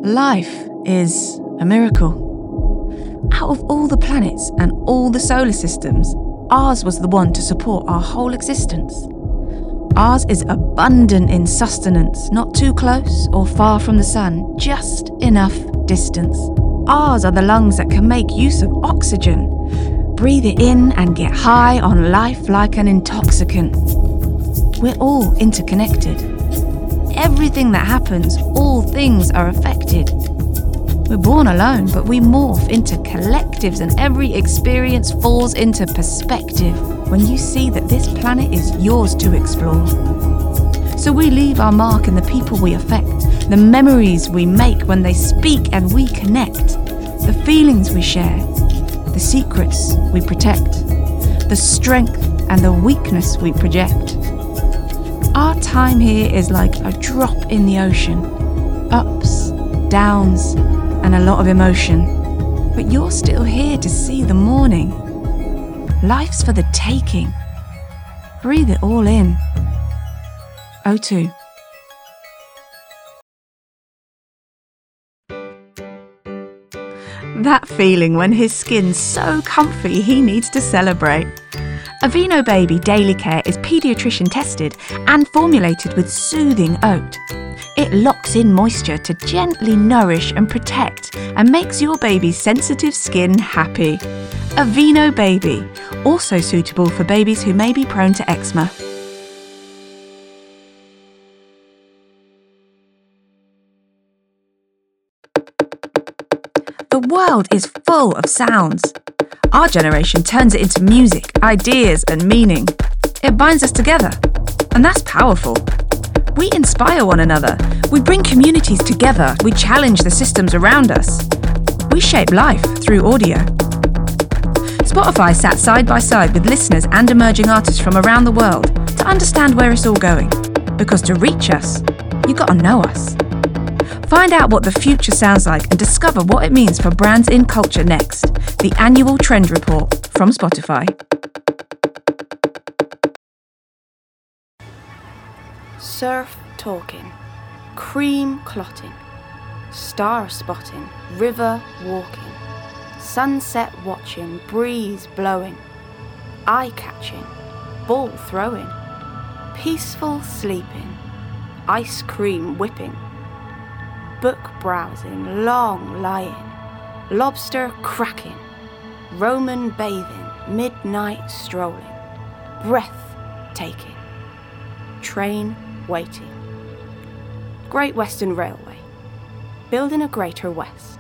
Life is a miracle. Out of all the planets and all the solar systems, ours was the one to support our whole existence. Ours is abundant in sustenance, not too close or far from the sun, just enough distance. Ours are the lungs that can make use of oxygen. Breathe it in and get high on life like an intoxicant. We're all interconnected. Everything that happens, all things are affected. We're born alone, but we morph into collectives, and every experience falls into perspective when you see that this planet is yours to explore. So we leave our mark in the people we affect, the memories we make when they speak and we connect, the feelings we share, the secrets we protect, the strength and the weakness we project. Our time here is like a drop in the ocean, ups, downs, and a lot of emotion. But you're still here to see the morning. Life's for the taking. Breathe it all in. O2. That feeling when his skin's so comfy he needs to celebrate. Aveeno Baby Daily Care is paediatrician tested and formulated with soothing oat. It locks in moisture to gently nourish and protect and makes your baby's sensitive skin happy. Aveeno Baby, also suitable for babies who may be prone to eczema. The world is full of sounds. Our generation turns it into music, ideas and meaning. It binds us together, and that's powerful. We inspire one another. We bring communities together. We challenge the systems around us. We shape life through audio. Spotify sat side by side with listeners and emerging artists from around the world to understand where it's all going. Because to reach us, you gotta know us. Find out what the future sounds like and discover what it means for brands in culture next. The annual Trend Report from Spotify. Surf talking, cream clotting, star spotting, river walking, sunset watching, breeze blowing, eye catching, ball throwing, peaceful sleeping, ice cream whipping, book browsing, long lying, lobster cracking, Roman bathing, midnight strolling, breath taking, train waiting. Great Western Railway, building a greater West.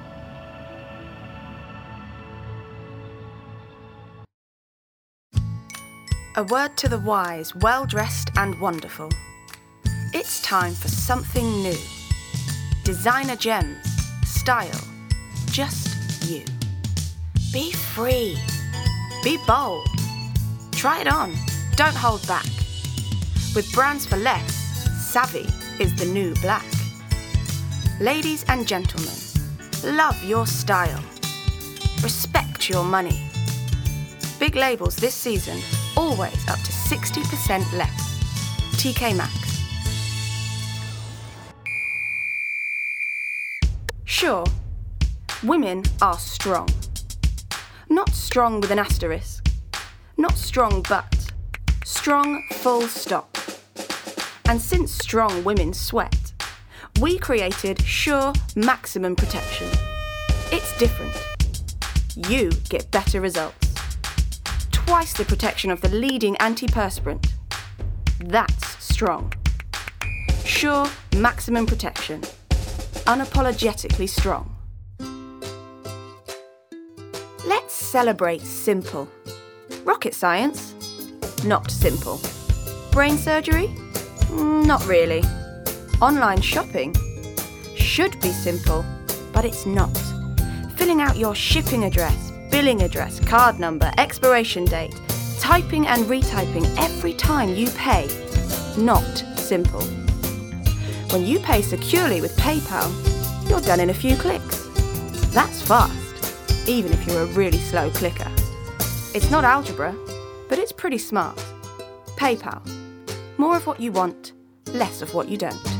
A word to the wise, well-dressed and wonderful. It's time for something new. Designer gems, style, just you. Be free, be bold. Try it on, don't hold back. With brands for less, savvy is the new black. Ladies and gentlemen, love your style. Respect your money. Big labels this season, always up to 60% less. TK Maxx. Sure, women are strong. Not strong with an asterisk. Not strong but. Strong full stop. And since strong women sweat, we created Sure Maximum Protection. It's different. You get better results. Twice the protection of the leading antiperspirant. That's strong. Sure Maximum Protection. Unapologetically strong. Let's celebrate simple. Rocket science? Not simple. Brain surgery? Not really. Online shopping? Should be simple, but it's not. Filling out your shipping address, billing address, card number, expiration date, typing and retyping every time you pay? Not simple. When you pay securely with PayPal, you're done in a few clicks. That's fast, even if you're a really slow clicker. It's not algebra, but it's pretty smart. PayPal. More of what you want, less of what you don't.